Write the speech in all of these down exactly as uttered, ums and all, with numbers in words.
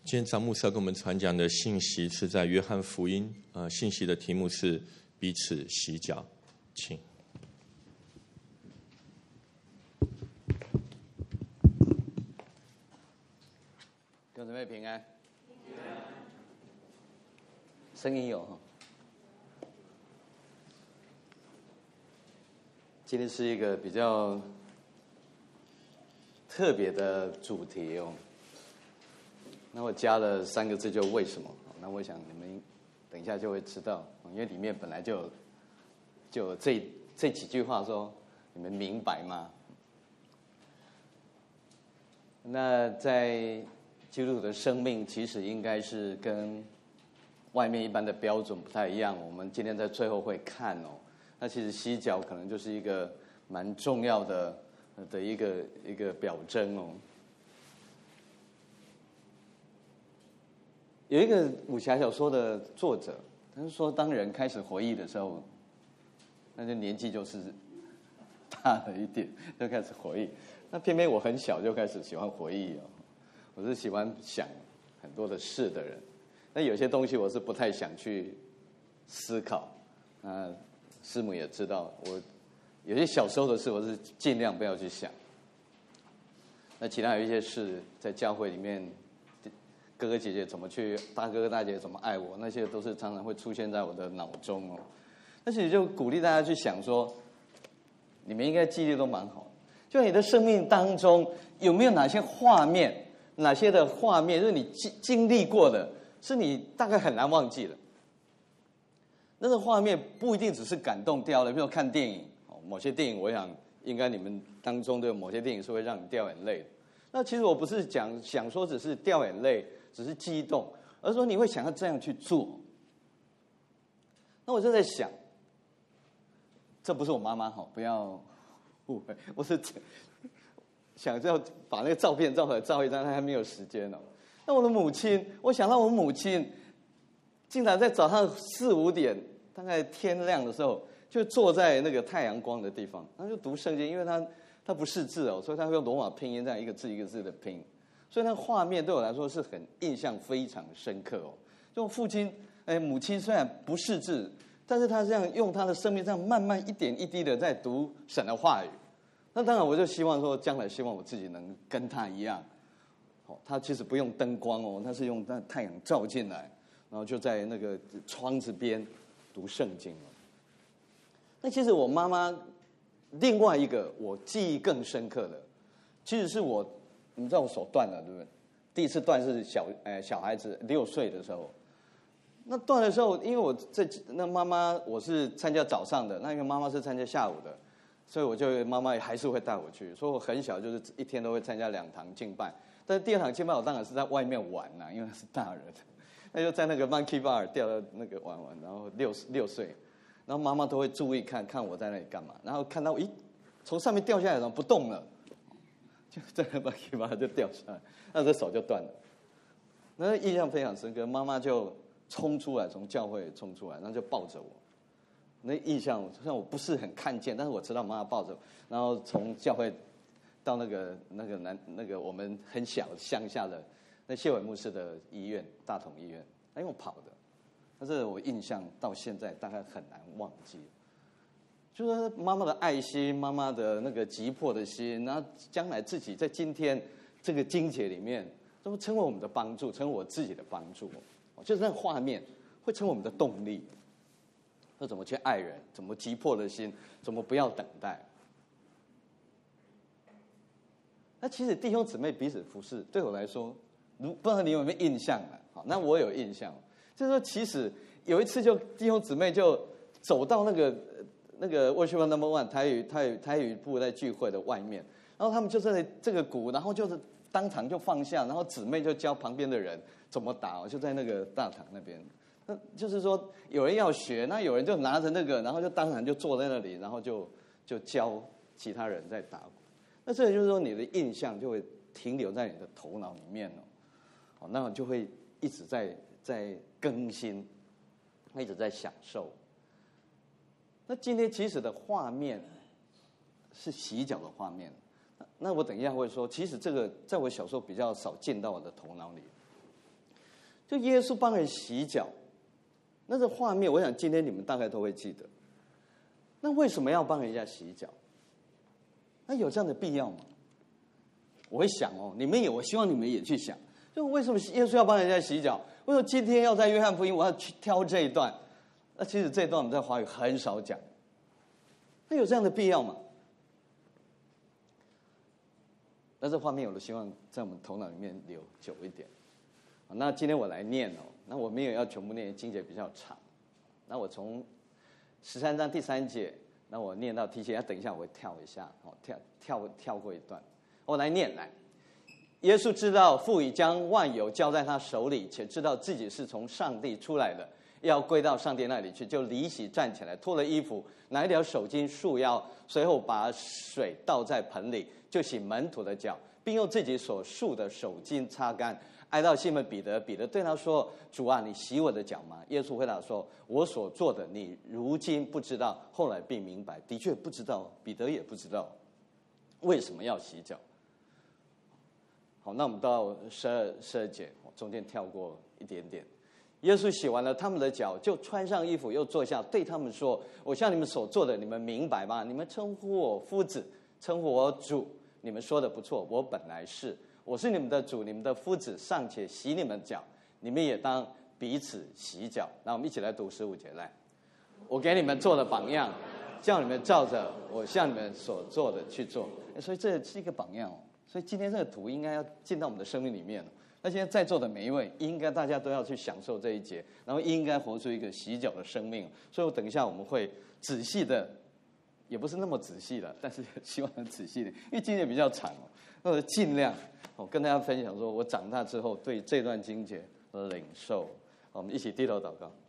今天张牧师要跟我们传讲的信息是在约翰福音，呃，信息的题目是彼此洗脚，请。 弟兄姊妹平安，声音有哈。今天是一个比较特别的主题哦。那我加了三个字，就为什么？那我想你们等一下就会知道，因为里面本来就有就有这这几句话说，你们明白吗？那在基督徒的生命，其实应该是跟外面一般的标准不太一样。我们今天在最后会看哦，那其实洗脚可能就是一个蛮重要的的一个一个表征哦。有一个武侠小说的作者，他是说，当人开始回忆的时候，那就年纪就是大了一点，就开始回忆。那偏偏我很小就开始喜欢回忆哦，我是喜欢想很多的事的人。那有些东西我是不太想去思考。那师母也知道，我有些小时候的事，我是尽量不要去想。那其他有一些事，在教会里面，哥哥姐姐怎么去，大哥哥大姐姐怎么爱我，那些都是常常会出现在我的脑中哦。但是也就鼓励大家去想说，你们应该记忆力都蛮好的，就你的生命当中有没有哪些画面，哪些的画面就是你经经历过的，是你大概很难忘记的。那个画面不一定只是感动掉了，比如看电影，某些电影我想应该你们当中的某些电影是会让你掉眼泪的。那其实我不是讲想说只是掉眼泪，只是激动，而是说你会想要这样去做。那我就在想，这不是我妈妈哈，不要误会，我是想要把那个照片照回来照一张，她还没有时间哦。那我的母亲，我想到我母亲，竟然在早上四五点，大概天亮的时候，就坐在那个太阳光的地方，她就读圣经，因为她她不识字哦，所以她会用罗马拼音这样一个字一个字的拼。所以那个画面对我来说是很印象非常深刻哦。就父亲，哎，母亲虽然不识字，但是他这样用他的生命这样慢慢一点一滴的在读神的话语。那当然，我就希望说，将来希望我自己能跟他一样。哦，他其实不用灯光哦，他是用那太阳照进来，然后就在那个窗子边读圣经哦。那其实我妈妈另外一个我记忆更深刻的，其实是我。你们知道我手断了，对不对？第一次断是小呃小孩子六岁的时候。那断的时候，因为我这那妈妈我是参加早上的，那因为妈妈是参加下午的，所以我就妈妈还是会带我去。所以我很小就是一天都会参加两堂敬拜，但是第二堂敬拜我当然是在外面玩啦、啊，因为是大人，那就在那个 Monkey Bar 掉到那个玩玩，然后六六岁，然后妈妈都会注意看看我在那里干嘛，然后看到咦从上面掉下来了不动了。就这样把尾巴就掉下来，那这手就断了。那印象非常深刻，妈妈就冲出来，从教会冲出来，然后就抱着我。那印象虽然我不是很看见，但是我知道妈妈抱着我，然后从教会到那个那个南那个我们很小乡下的那谢伟牧师的医院，大同医院，他用跑的。但是我印象到现在大概很难忘记。就是妈妈的爱心，妈妈的那个急迫的心，然后将来自己在今天这个经节里面，都会成为我们的帮助，成为我自己的帮助。就是那画面会成为我们的动力，要怎么去爱人，怎么急迫的心，怎么不要等待。那其实弟兄姊妹彼此服侍，对我来说，如不知道你有没有印象啊？好，那我有印象，就是说其实有一次就弟兄姊妹就走到那个。那个 Worship Number One 台语台语台语部在聚会的外面，然后他们就在这个鼓，然后就是当场就放下，然后姊妹就教旁边的人怎么打，就在那个大堂那边。那就是说有人要学，那有人就拿着那个，然后就当场就坐在那里，然后就就教其他人在打鼓。那这就是说你的印象就会停留在你的头脑里面哦，哦，那就会一直在在更新，一直在享受。那今天其实的画面是洗脚的画面，那我等一下会说，其实这个在我小时候比较少进到我的头脑里。 就耶稣帮人洗脚，那个画面，我想今天你们大概都会记得。那为什么要帮人家洗脚？那有这样的必要吗？我会想哦，你们也，我希望你们也去想，就为什么耶稣要帮人家洗脚？为什么今天要在约翰福音我要去挑这一段？那其实这一段我们在华语很少讲，那有这样的必要吗？那这画面，我都希望在我们头脑里面留久一点。那今天我来念哦，那我没有要全部念，经节比较长。那我从十三章第三节，那我念到第七节，等一下我会跳一下，哦，跳跳跳过一段，我来念来。耶稣知道父已将万有交在他手里，且知道自己是从上帝出来的，要归到上帝那里去，就离席站起来，脱了衣服，拿一条手巾束腰，随后把水倒在盆里，就洗门徒的脚，并用自己所束的手巾擦干。挨到西门彼得，彼得对他说：“主啊，你洗我的脚吗？”耶稣回答说：“我所做的，你如今不知道，后来必明白。”的确不知道，彼得也不知道为什么要洗脚。好，那我们到十二十二节，中间跳过一点点。耶稣洗完了他们的脚，就穿上衣服，又坐下，对他们说：“我向你们所做的，你们明白吗？你们称呼我夫子，称呼我主，你们说的不错，我本来是。我是你们的主，你们的夫子，尚且洗你们脚，你们也当彼此洗脚。”那我们一起来读十五节来。我给你们做了榜样，叫你们照着我向你们所做的去做。所以这是一个榜样哦。所以今天这个图应该要进到我们的生命里面。那现在在座的每一位，应该大家都要去享受这一节，然后应该活出一个洗脚的生命。所以我等一下我们会仔细的，也不是那么仔细的，但是希望很仔细的，因为今天比较长哦。那我尽量我跟大家分享说，我长大之后对这段经节的领受。我们一起低头祷告。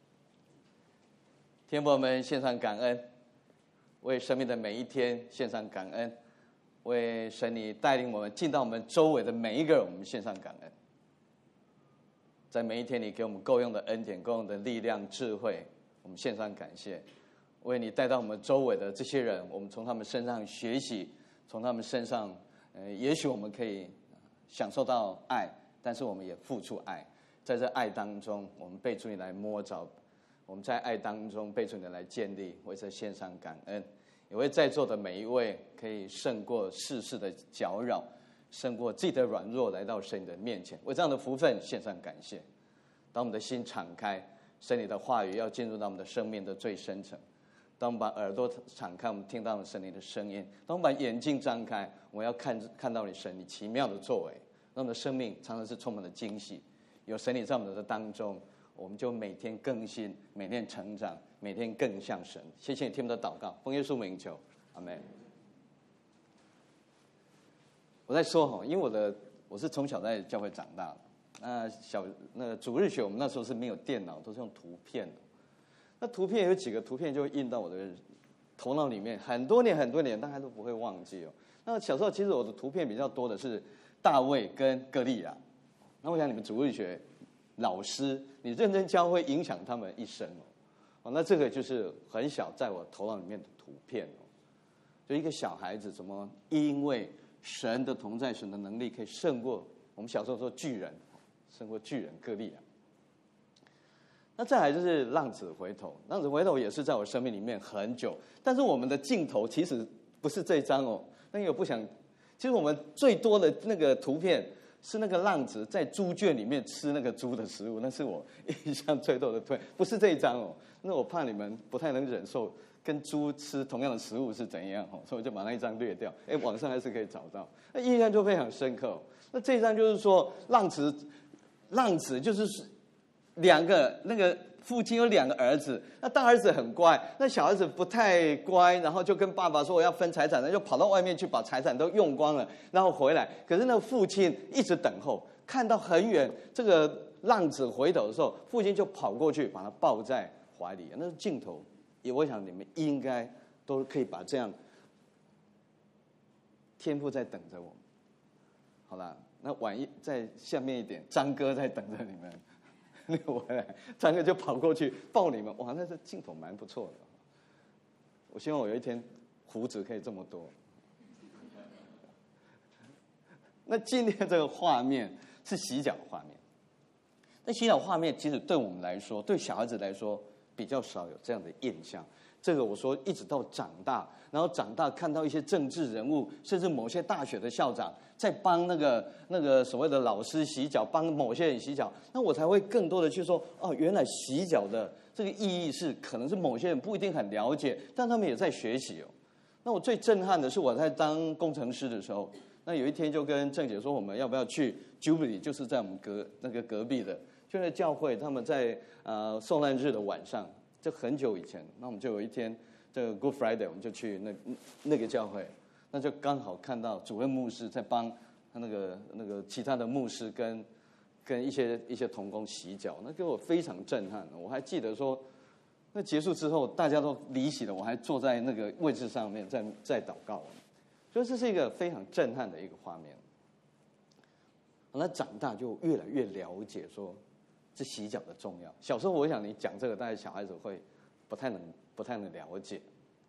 天父，我们献上感恩，为生命的每一天献上感恩，为神你带领我们进到我们周围的每一个人，我们献上感恩。在每一天你给我们够用的恩典、够用的力量、智慧，我们献上感谢。为你带到我们周围的这些人，我们从他们身上学习，从他们身上呃，也许我们可以享受到爱，但是我们也付出爱。在这爱当中，我们被主你来摸着，我们在爱当中被主你来建立，为这献上感恩。也为在座的每一位可以胜过世事的搅扰，胜过自己的软弱，来到神的面前，为这样的福分献上感谢。当我们的心敞开，神你的话语要进入到我们的生命的最深层。当我们把耳朵敞开，我们听到了神你的声音；当我们把眼睛张开，我们要看看到你神你奇妙的作为。让我们的生命常常是充满了惊喜，有神你在我们的当中，我们就每天更新，每天成长，每天更像神。谢谢你听我们的祷告，奉耶稣名求，阿们。我在说哈，因为我的我是从小在教会长大的，那小那个主日学我们那时候是没有电脑，都是用图片的。那图片有几个图片就会印到我的头脑里面，很多年很多年，大概都不会忘记哦。那小时候其实我的图片比较多的是大卫跟歌利亚。那我想你们主日学老师，你认真教会影响他们一生哦。哦，那这个就是很小在我头脑里面的图片哦。就一个小孩子怎么因为神的同在、神的能力，可以胜过我们小时候说巨人，胜过巨人歌利亚。那再来就是浪子回头，浪子回头也是在我生命里面很久，但是我们的镜头其实不是这一张哦。那个我不想，其实我们最多的那个图片是那个浪子在猪圈里面吃那个猪的食物，那是我印象最多的图片，不是这一张哦。那我怕你们不太能忍受跟猪吃同样的食物是怎样哦，所以我就把那一张略掉。哎，网上还是可以找到，那印象就非常深刻哦。那这一张就是说浪子，浪子就是两个那个父亲有两个儿子，那大儿子很乖，那小儿子不太乖，然后就跟爸爸说我要分财产，那就跑到外面去把财产都用光了，然后回来。可是那个父亲一直等候，看到很远这个浪子回头的时候，父亲就跑过去把他抱在怀里。那镜头，也我想你们应该都可以把这样，天父在等着我们。好啦，那晚一在下面一点，张哥在等着你们。那我回来，张哥就跑过去抱你们，哇，那这镜头蛮不错的。我希望我有一天胡子可以这么多。那今天这个画面是洗脚画面， 那洗脑画面其实对我们来说，对小孩子来说比较少有这样的印象。这个我说一直到长大，然后长大看到一些政治人物，甚至某些大学的校长在帮那个那个所谓的老师洗脚，帮某些人洗脚，那我才会更多的去说，哦，原来洗脚的这个意义是，可能是某些人不一定很了解，但他们也在学习哦。那我最震撼的是我在当工程师的时候，那有一天就跟郑姐说，我们要不要去 Jubilee， 就是在我们隔那个隔壁的，就在教会，他们在呃受难日的晚上。就很久以前，那我们就有一天，这个 Good Friday， 我们就去那那个教会，那就刚好看到主任牧师在帮他那个那个其他的牧师跟跟一些一些同工洗脚，那给我非常震撼。我还记得说，那结束之后大家都离席了，我还坐在那个位置上面在在祷告，所以这是一个非常震撼的一个画面。那长大就越来越了解说。是洗脚的重要。小时候我想你讲这个，大概小孩子会不太能不太能了解。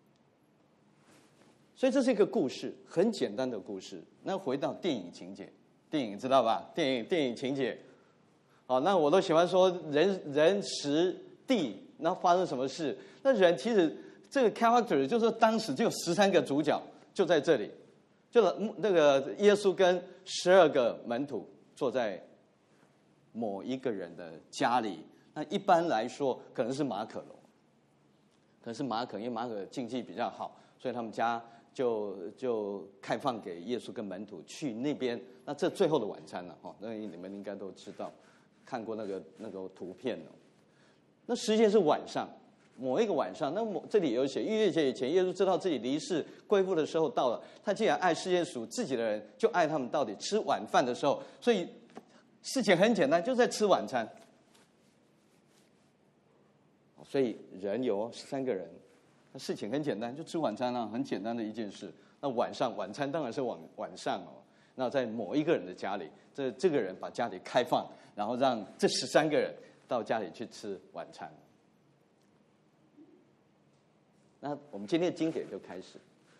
所以这是一个故事，很简单的故事。那回到电影情节，电影知道吧？电影电影情节，好，那我都喜欢说人人时地，然后发生什么事。那人其实这个 character 就是当时就有十三个主角，就在这里，就那个耶稣跟十二个门徒坐在某一个人的家里，那一般来说可能是马可楼，可能是马可，因为马可经济比较好，所以他们家就就开放给耶稣跟门徒去那边。那这最后的晚餐了哦，那你们应该都知道，看过那个那个图片哦。那时间是晚上，某一个晚上，那某这里有写，逾越节以前，耶稣知道自己离世归父的时候到了。他既然爱世界属自己的人，就爱他们到底。吃晚饭的时候，所以。事情很简单，就在吃晚餐。所以人有三个人，那事情很简单，就吃晚餐啊，很简单的一件事。那晚上晚餐当然是晚晚上哦。那在某一个人的家里，这这个人把家里开放，然后让这十三个人到家里去吃晚餐。那我们今天的经典就开始。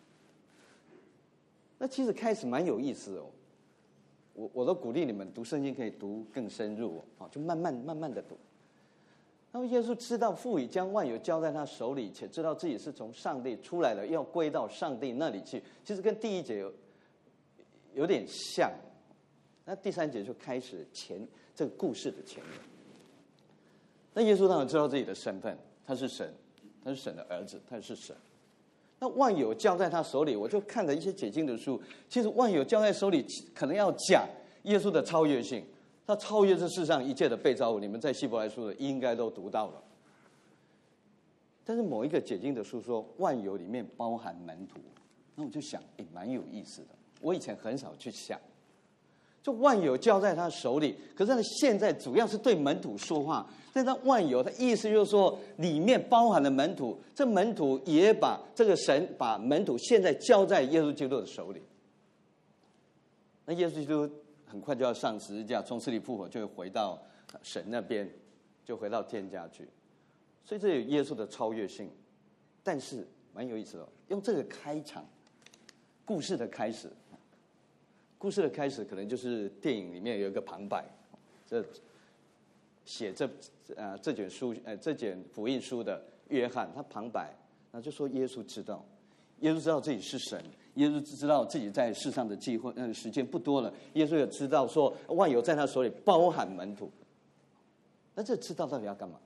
那其实开始蛮有意思哦。我我都鼓励你们读圣经可以读更深入哦，就慢慢慢慢的读。那么耶稣知道父已将万有交在他手里，且知道自己是从上帝出来的，要归到上帝那里去。其实跟第一节有有点像。那第三节就开始前这个故事的前面。那耶稣当然知道自己的身份，他是神，他是神的儿子，他是神。那万有交在他手里，我就看了一些解经的书。其实万有交在手里，可能要讲耶稣的超越性，他超越这世上一切的被造物。你们在希伯来书的应该都读到了。但是某一个解经的书说，万有里面包含门徒，那我就想，也蛮有意思的。我以前很少去想，就万有交在他手里，可是他现在主要是对门徒说话。但他万有，他意思就是说，里面包含了门徒，这门徒也把这个神把门徒现在交在耶稣基督的手里。那耶稣基督很快就要上十字架，从死里复活，就会回到神那边，就回到天家去。所以这有耶稣的超越性，但是蛮有意思的，用这个开场，故事的开始，故事的开始可能就是电影里面有一个旁白，这写这呃这卷书呃这卷福音书的约翰，他旁白，那就说耶稣知道，耶稣知道自己是神，耶稣知道自己在世上的机会呃时间不多了，耶稣也知道说万有在他手里，包含门徒。那这知道到底要干嘛？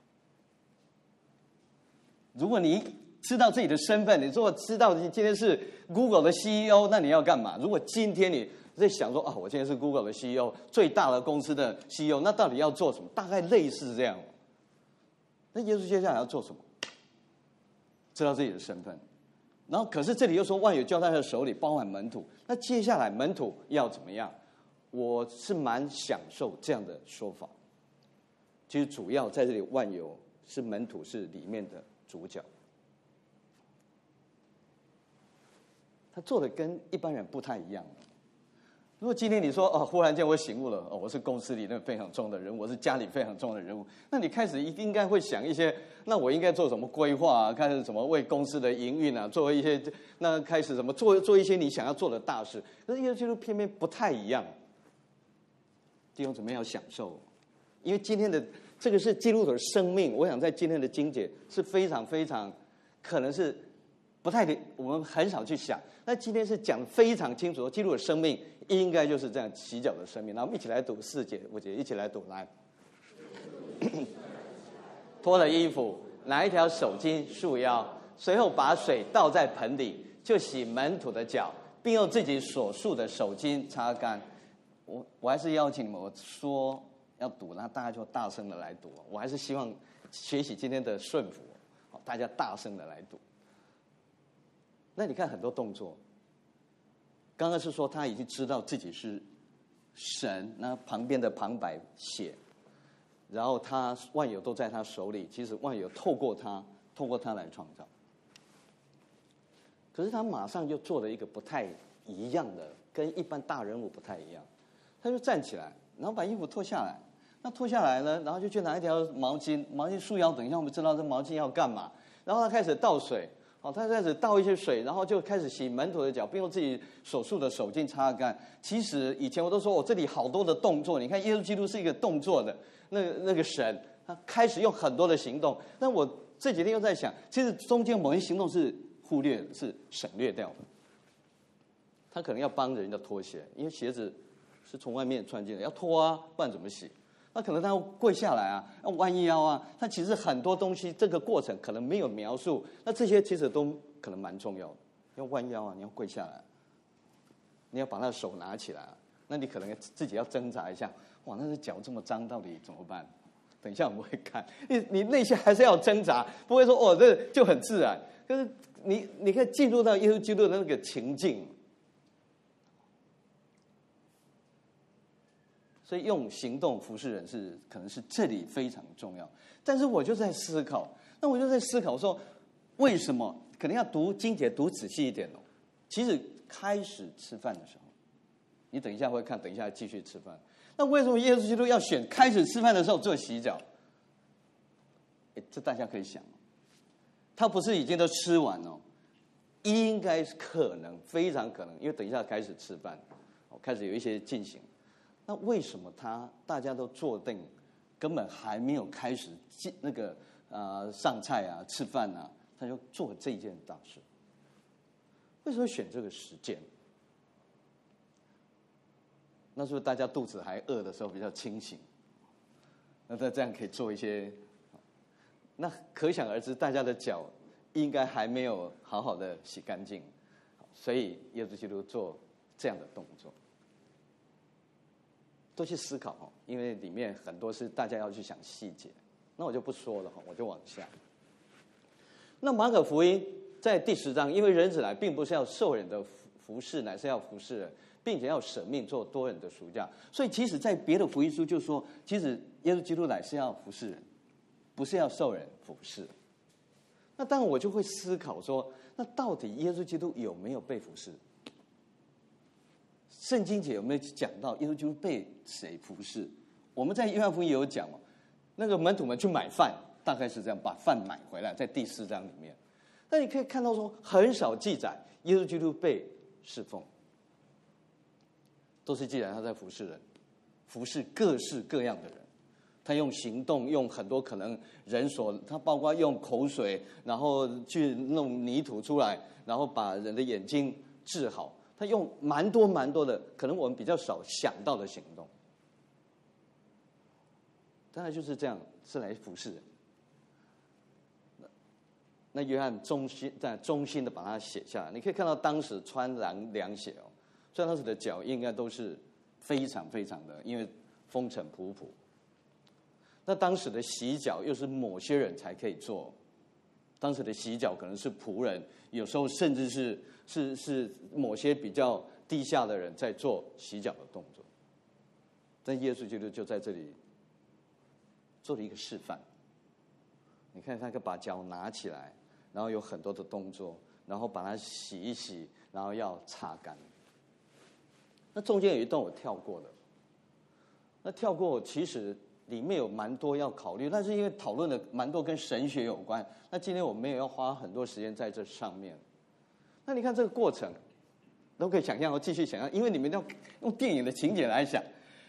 如果你知道自己的身份，你如果知道你今天是 Google 的 C E O， 那你要干嘛？如果今天你在想说啊，我今天是 Google 的 C E O， 最大的公司的 C E O， 那到底要做什么？大概类似这样。那耶稣接下来要做什么？知道自己的身份，然后可是这里又说万有交在他的手里，包含门徒。那接下来门徒要怎么样？我是蛮享受这样的说法。其实主要在这里，万有是门徒是里面的主角。他做的跟一般人不太一样。如果今天你说哦，忽然间我醒悟了，哦，我是公司里那非常重要的人物，我是家里非常重要的人物，那你开始应该会想一些，那我应该做什么规划啊？开始怎么为公司的营运啊，做一些，那开始怎么做做一些你想要做的大事。可是耶稣基督偏偏不太一样。弟兄姊妹要享受， 因为今天的这个是基督徒的生命，我想在今天的经节是非常非常可能是不太我们很少去想。那今天是讲非常清楚，基督的生命应该就是这样洗脚的生命。那我们一起来读四节五节，一起来读来。脱了衣服，拿一条手巾束腰，随后把水倒在盆里，就洗门徒的脚，并用自己所束的手巾擦干。我我还是邀请你们，我说要读，那大家就大声的来读。我还是希望学习今天的顺服，大家大声的来读。那你看很多动作，刚刚是说他已经知道自己是神，那旁边的旁白写，然后他万有都在他手里，其实万有透过他，透过他来创造。可是他马上就做了一个不太一样的，跟一般大人物不太一样。他就站起来，然后把衣服脱下来。那脱下来呢，然后就去拿一条毛巾，毛巾束腰。等一下我们知道这毛巾要干嘛。然后他开始倒水。哦，他开始倒一些水，然后就开始洗门徒的脚，并用自己手束的手巾擦干。其实以前我都说，我、哦、这里好多的动作。你看，耶稣基督是一个动作的那个那个神，他开始用很多的行动。但我这几天又在想，其实中间某些行动是忽略、是省略掉的。他可能要帮人家脱鞋，因为鞋子是从外面穿进来，要脱啊，不然怎么洗？那可能他要跪下来啊，要弯腰啊，他其实很多东西这个过程可能没有描述，那这些其实都可能蛮重要的。要弯腰啊，你要跪下来，你要把他的手拿起来啊，那你可能自己要挣扎一下，哇，那是脚这么脏，到底怎么办？等一下我们会看，你你内心还是要挣扎，不会说哦这就很自然。可是你你可以进入到耶稣基督的那个情境。所以用行动服侍人是可能是这里非常重要，但是我就在思考，那我就在思考说，为什么可能要读经节读仔细一点哦？其实开始吃饭的时候，你等一下会看，等一下继续吃饭。那为什么耶稣基督要选开始吃饭的时候做洗脚？哎，这大家可以想，他不是已经都吃完哦，应该是可能非常可能，因为等一下开始吃饭，开始有一些进行。那为什么他大家都坐定，根本还没有开始进那个呃上菜啊、吃饭啊，他就做这件大事？为什么选这个时间？那是不是大家肚子还饿的时候比较清醒？那他这样可以做一些，那可想而知，大家的脚应该还没有好好的洗干净，所以耶稣基督做这样的动作。都去思考哈，因为里面很多是大家要去想细节，那我就不说了哈，我就往下。那马可福音在第十章，因为人子来并不是要受人的服侍，乃是要服侍人，并且要舍命做多人的赎价。所以其实在别的福音书就说，其实耶稣基督来是要服侍人，不是要受人服侍。那当然我就会思考说，那到底耶稣基督有没有被服侍？圣经节有没有讲到耶稣基督被谁服侍？我们在约翰福音也有讲嘛，那个门徒们去买饭，大概是这样，把饭买回来，在第四章里面。但你可以看到说，很少记载耶稣基督被侍奉，都是记载他在服侍人，服侍各式各样的人。他用行动，用很多可能人所，他包括用口水，然后去弄泥土出来，然后把人的眼睛治好。他用蛮多蛮多的，可能我们比较少想到的行动，当然就是这样，是来服侍人。那, 那约翰忠心在忠心的把它写下来，你可以看到当时穿凉凉鞋哦，所以当时的脚应该都是非常非常的，因为风尘仆仆。那当时的洗脚又是某些人才可以做，当时的洗脚可能是仆人，有时候甚至是是是某些比较低下的人在做洗脚的动作。但耶稣基督就在这里做了一个示范。你看他把脚拿起来，然后有很多的动作，然后把它洗一洗，然后要擦干。那中间有一段我跳过了，那跳过其实里面有蛮多要考虑，但是因为讨论的蛮多跟神学有关，那今天我们也要花很多时间在这上面。那你看这个过程，都可以想象，我继续想象，因为你们要用电影的情节来想。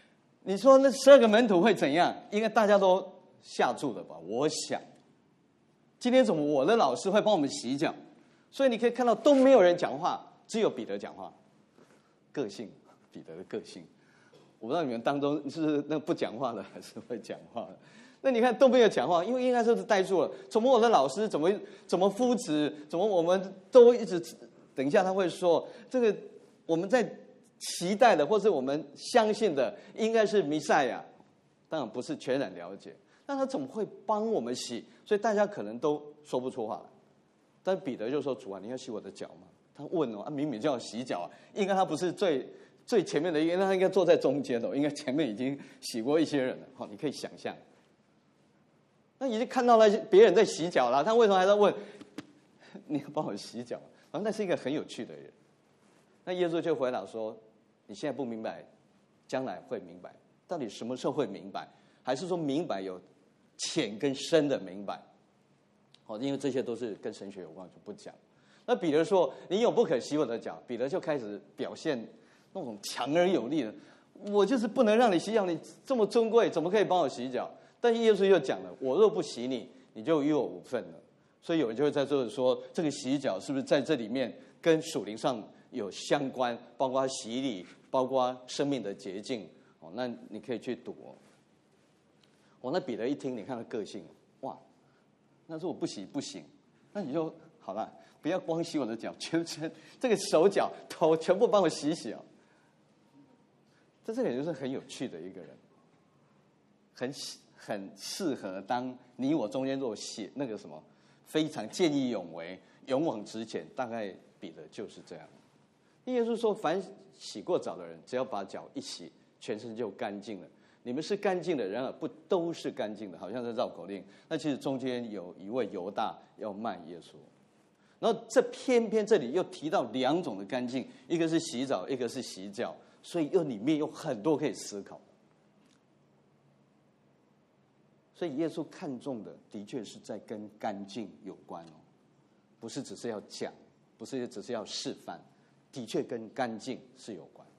你说那十二个门徒会怎样？应该大家都吓住了吧？我想，今天怎么我的老师会帮我们洗脚？所以你可以看到都没有人讲话，只有彼得讲话。个性，彼得的个性，我不知道你们当中是那不讲话的还是会讲话的。那你看都没有讲话，因为应该就是呆住了。怎么我的老师怎么怎么夫子，怎么我们都一直，等一下他会说这个我们在期待的或是我们相信的应该是弥赛亚，当然不是全然了解。那他怎么会帮我们洗？所以大家可能都说不出话来。但是彼得就说：“主啊，你要洗我的脚吗？”他问哦，啊，明明就要洗脚啊，应该他不是最最前面的一个，他应该坐在中间的，应该前面已经洗过一些人了。好，你可以想象，那已经看到了别人在洗脚了，他为什么还在问？你要帮我洗脚？反正那是一个很有趣的人。那耶稣就回答说：“你现在不明白，将来会明白。到底什么时候会明白？还是说明白有浅跟深的明白？哦，因为这些都是跟神学有关，就不讲。那彼得说：‘你永不可洗我的脚。’彼得就开始表现那种强而有力的，我就是不能让你洗脚，你这么尊贵，怎么可以帮我洗脚？但是耶稣又讲了：‘我若不洗你，你就与我无份了。’所以有人就会在这里说，这个洗脚是不是在这里面跟属灵上有相关，包括洗礼，包括生命的洁净？哦，那你可以去读哦。哦，那彼得一听，你看他个性，哇，那说我不洗不行，那你就好了。不要光洗我的脚，全身这个手脚头全部帮我洗洗哦。这这个人就是很有趣的一个人，很很适合当你我中间做写那个什么，非常见义勇为、勇往直前。大概彼得就是这样。耶稣说，凡洗过澡的人，只要把脚一洗，全身就干净了。你们是干净的，然而不都是干净的，好像在绕口令。那其实中间有一位犹大要卖耶稣。然后这偏偏这里又提到两种的干净，一个是洗澡，一个是洗脚，所以又里面有很多可以思考。所以耶稣看重的的确是在跟干净有关哦，不是只是要讲，不是只是要示范，的确跟干净是有关。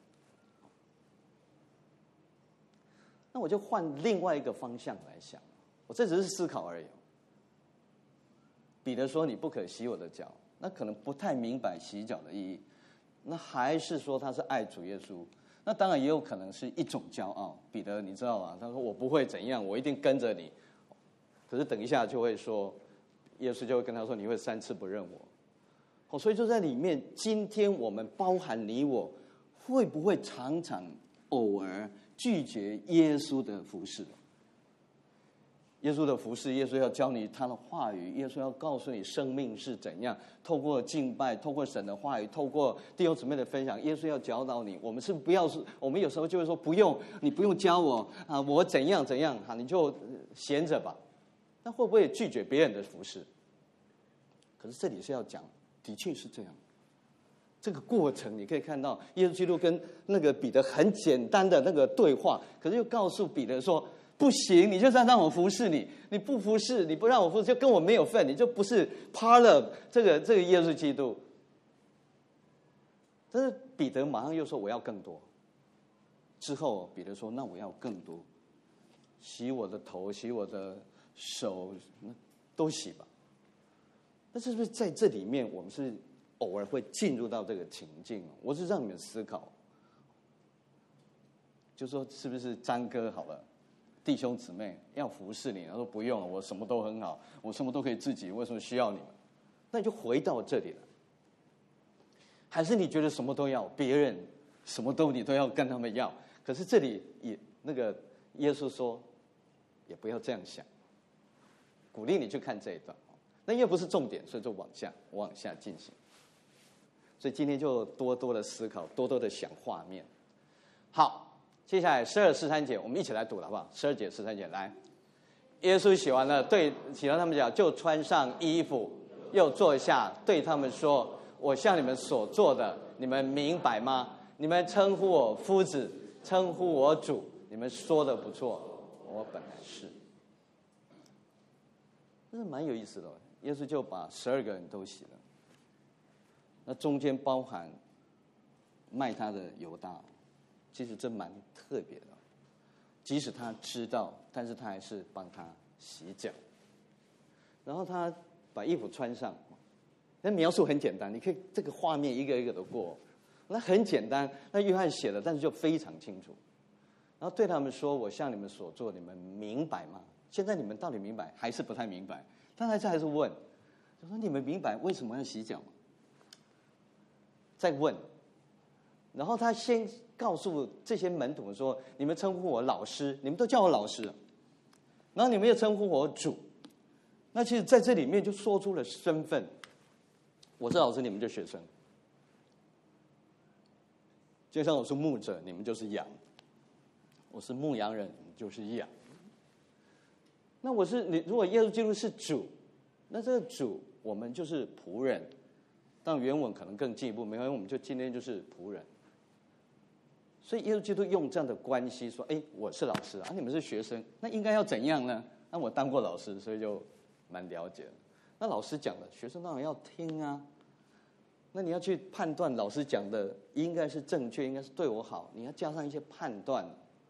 那我就换另外一个方向来想，我这只是思考而已。彼得说：“你不可洗我的脚。”那可能不太明白洗脚的意义，那还是说他是爱主耶稣？那当然也有可能是一种骄傲。彼得，你知道吗？他说：“我不会怎样，我一定跟着你。”可是等一下就会说，耶稣就会跟他说：“你会三次不认我。”哦，所以就在里面，今天我们包含你我，会不会常常偶尔拒绝耶稣的服事？耶稣的服事，耶稣要教你他的话语，耶稣要告诉你生命是怎样。透过敬拜，透过神的话语，透过弟兄姊妹的分享，耶稣要教导你。我们是不要是，我们有时候就会说不用，你不用教我啊，我怎样怎样哈，你就闲着吧。那会不会拒绝别人的服事？可是这里是要讲，的确是这样。这个过程你可以看到，耶稣基督跟那个彼得很简单的那个对话，可是又告诉彼得说。不行，你就是要让我服侍你，你不服侍，你不让我服侍，就跟我没有份，你就不是 part of 这个这个耶稣基督。但是彼得马上又说我要更多。之后彼得说那我要更多，洗我的头，洗我的手，都洗吧。那是不是在这里面我们是偶尔会进入到这个情境？我是让你们思考，就说是不是张哥好了？弟兄姊妹要服侍你，他说不用了，我什么都很好，我什么都可以自己，为什么需要你们？那你就回到这里了。还是你觉得什么都要，别人什么都你都要跟他们要？可是这里也那个耶稣说，也不要这样想，鼓励你去看这一段。那因为不是重点，所以就往下往下进行。所以今天就多多的思考，多多的想画面。好。接下来十二十三节，我们一起来读了，好不好？十二节十三节，来，耶稣洗完了，对洗完他们脚，就穿上衣服，又坐下，对他们说：“我向你们所做的，你们明白吗？你们称呼我夫子，称呼我主，你们说的不错，我本来是。”这是蛮有意思的。耶稣就把十二个人都洗了，那中间包含卖他的犹大。其实这蛮特别的， 即使他知道，但是他还是帮他洗脚。然后他把衣服穿上，那描述很简单，你可以这个画面一个一个的过，那很简单。那约翰写的，但是就非常清楚。然后对他们说：“我向你们所做，你们明白吗？”现在你们到底明白还是不太明白？他还是还是问，就说：“你们明白为什么要洗脚吗？”再问，然后他先告诉这些门徒说：“你们称呼我老师，你们都叫我老师，然后你们又称呼我主。”那其实在这里面就说出了身份，我是老师，你们就学生。就像我是牧者，你们就是羊；我是牧羊人，你们就是羊。那我是你，如果耶稣基督是主，那这个主我们就是仆人。但原文可能更进一步，没关系，我们就今天就是仆人。所以耶稣基督用这样的关系说：“哎，我是老师啊，你们是学生，那应该要怎样呢？”那我当过老师，所以就蛮了解的。那老师讲的，学生当然要听啊。那你要去判断老师讲的应该是正确，应该是对我好，你要加上一些判断。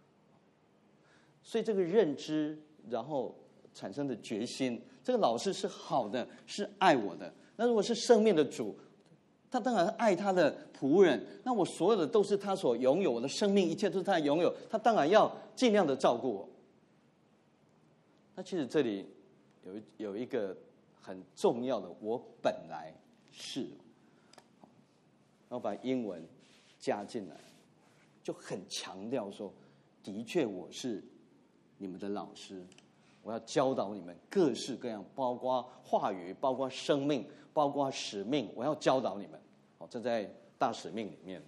所以这个认知，然后产生的决心，这个老师是好的，是爱我的。那如果是生命的主，他当然爱他的仆人。那我所有的都是他所拥有，我的生命一切都是他拥有，他当然要尽量的照顾我。那其实这里有有一个很重要的，我本来是，然后把英文加进来，就很强调说，的确我是你们的老师，我要教导你们各式各样，包括话语，包括生命，包括使命，我要教导你们。好，这在大使命里面。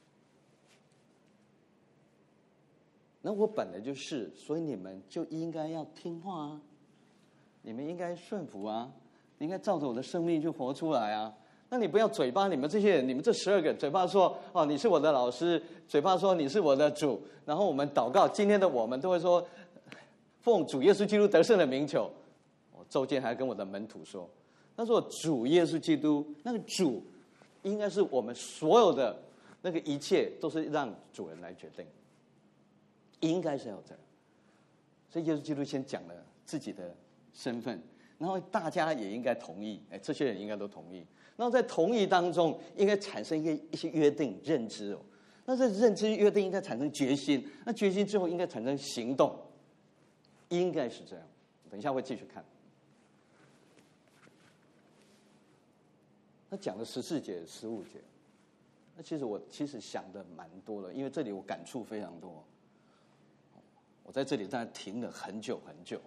那我本来就是，所以你们就应该要听话啊，你们应该顺服啊，你应该照着我的生命去活出来啊。那你不要嘴巴，你们这些人，你们这十二个嘴巴说哦你是我的老师，嘴巴说你是我的主，然后我们祷告，今天的我们都会说奉主耶稣基督得胜的名求。我周间还跟我的门徒说，他说主耶稣基督那个主，应该是我们所有的那个一切都是让主人来决定，应该是要这样。所以耶稣基督先讲了自己的身份，然后大家也应该同意，哎，这些人应该都同意。然后在同意当中，应该产生一个一些约定认知哦。那这认知约定应该产生决心，那决心之后应该产生行动，应该是这样。等一下会继续看。他讲了十四节、十五节，那其实我其实想的蛮多了，因为这里我感触非常多。我在这里大概停了很久很久。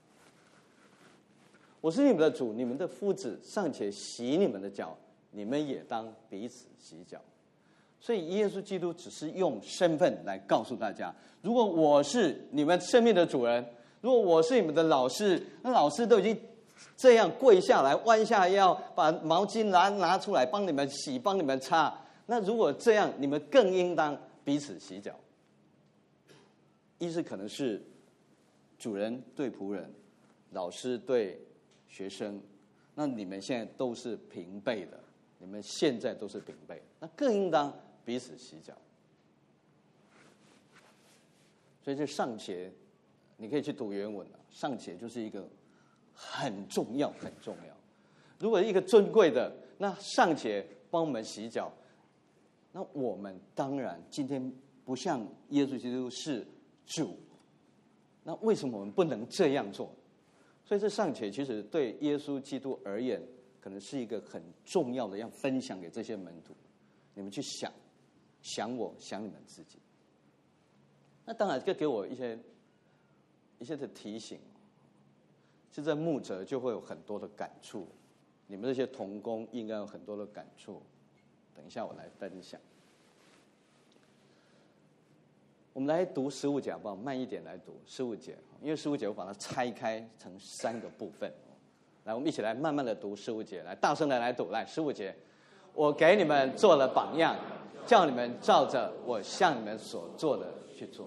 我是你们的主，你们的夫子尚且洗你们的脚，你们也当彼此洗脚。所以耶稣基督只是用身份来告诉大家，如果我是你们生命的主人，如果我是你们的老师，那老师都已经这样跪下来弯下腰，把毛巾拿拿出来帮你们洗，帮你们擦，那如果这样，你们更应当彼此洗脚。一是可能是主人对仆人，老师对学生，那你们现在都是平辈的，你们现在都是平辈，那更应当彼此洗脚。所以这尚且，你可以去读原文了，尚且就是一个很重要很重要。如果一个尊贵的，那尚且帮我们洗脚，那我们当然今天不像耶稣基督是主，那为什么我们不能这样做？所以这尚且其实对耶稣基督而言，可能是一个很重要的，要分享给这些门徒。你们去想，想我，想你们自己。那当然，这给我一些一些的提醒。是在牧者就会有很多的感触，你们这些同工应该有很多的感触。等一下我来分享。我们来读十五节好不好？慢一点来读十五节，因为十五节我把它拆开成三个部分。来，我们一起来慢慢的读十五节，来大声的来读。来，十五节，我给你们做了榜样，叫你们照着我向你们所做的去做。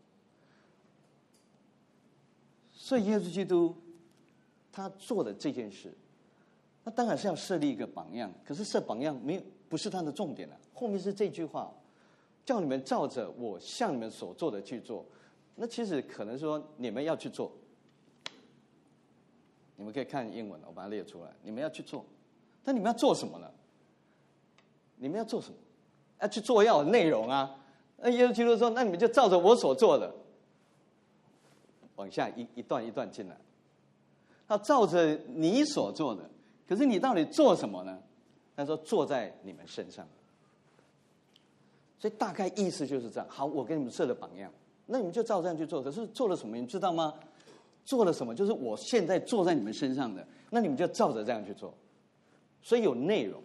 所以耶稣基督他做的这件事，那当然是要设立一个榜样。可是设榜样没有不是他的重点了，后面是这句话，叫你们照着我向你们所做的去做。 那其实可能说你们要去做，你们可以看英文，我把它列出来。你们要去做，但你们要做什么呢？你们要做什么？要去做要有内容啊。那耶稣基督说：“那你们就照着我所做的，往下一一段一段进来。他照着你所做的，可是你到底做什么呢？他说做在你们身上。所以大概意思就是这样。好，我给你们设了榜样，那你们就照这样去做。可是做了什么，你知道吗？做了什么，就是我现在做在你们身上的，那你们就照着这样去做。所以有内容。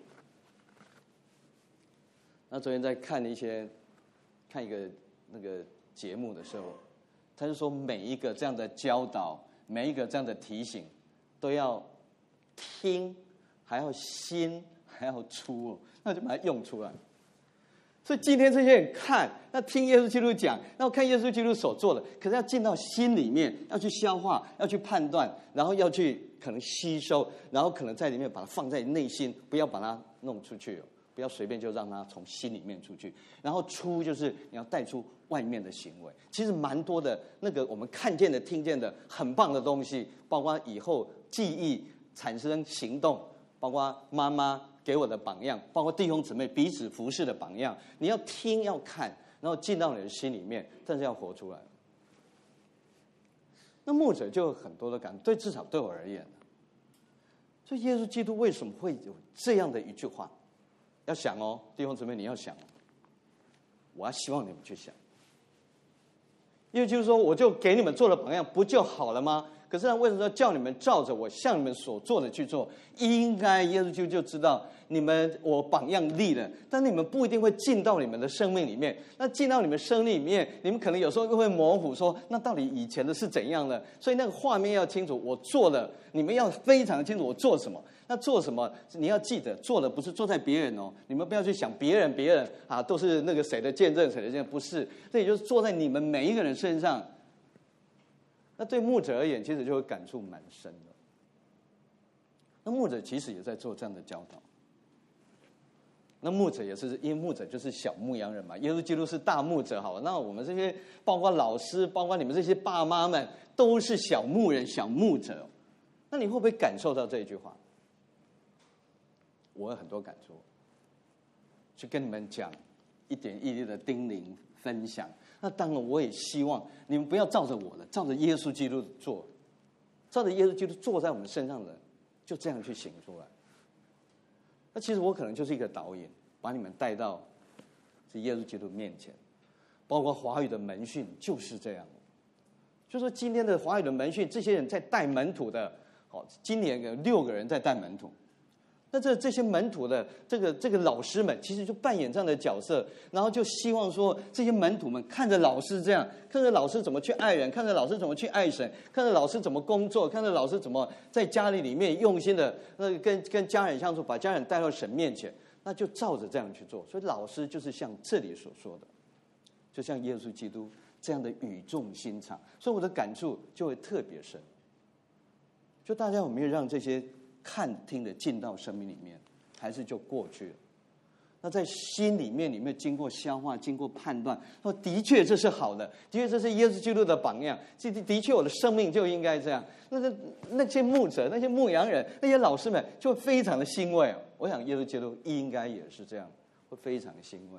那昨天在看一些看一个那个节目的时候，他就说每一个这样的教导，每一个这样的提醒，都要听，还要心，还要出哦，那就把它用出来。所以今天这些人看，那听耶稣基督讲，然后看耶稣基督所做的，可是要进到心里面，要去消化，要去判断，然后要去可能吸收，然后可能在里面把它放在内心，不要把它弄出去哦。不要随便就让它从心里面出去，然后出就是你要带出外面的行为。其实蛮多的那个我们看见的、听见的很棒的东西，包括以后记忆产生行动，包括妈妈给我的榜样，包括弟兄姊妹彼此服侍的榜样。你要听要看，然后进到你的心里面，但是要活出来。那牧者就有很多的感，对，至少对我而言，所以耶稣基督为什么会有这样的一句话？要想哦，弟兄姊妹，你要想，我要希望你们去想，因为就是说，我就给你们做了榜样，不就好了吗？可是他为什么要叫你们照着我向你们所做的去做？应该耶稣就就知道你们我榜样立了，但你们不一定会进到你们的生命里面。那进到你们生命里面，你们可能有时候又会模糊说，那到底以前的是怎样的？所以那个画面要清楚，我做了，你们要非常清楚我做什么。那做什么？你要记得，做的不是做在别人哦，你们不要去想别人，别人啊都是那个谁的见证，谁的见证，不是，这也就是做在你们每一个人身上。那对牧者而言，其实就会感触蛮深的。那牧者其实也在做这样的教导。那牧者也是，因为牧者就是小牧羊人嘛，耶稣基督是大牧者，好，那我们这些包括老师，包括你们这些爸妈们，都是小牧人、小牧者。那你会不会感受到这一句话？我有很多感触，去跟你们讲一点一滴的叮咛分享。那当然，我也希望你们不要照着我的，照着耶稣基督做，照着耶稣基督做在我们身上的，就这样去行出来。那其实我可能就是一个导演，把你们带到这耶稣基督面前，包括华语的门训就是这样。就说今天的华语的门训，这些人在带门徒的，好，今年有六个人在带门徒。那这这些门徒的这个这个老师们，其实就扮演这样的角色，然后就希望说，这些门徒们看着老师这样，看着老师怎么去爱人，看着老师怎么去爱神，看着老师怎么工作，看着老师怎么在家里里面用心的那跟跟家人相处，把家人带到神面前，那就照着这样去做。所以老师就是像这里所说的，就像耶稣基督这样的语重心长，所以我的感触就会特别深。就大家有没有让这些看听的进到生命里面，还是就过去了？那在心里面，里面经过消化，经过判断，说的确这是好的，的确这是耶稣基督的榜样，这的确我的生命就应该这样。那个那些牧者、那些牧羊人、那些老师们，就会非常的欣慰哦。我想耶稣基督应该也是这样，会非常的欣慰。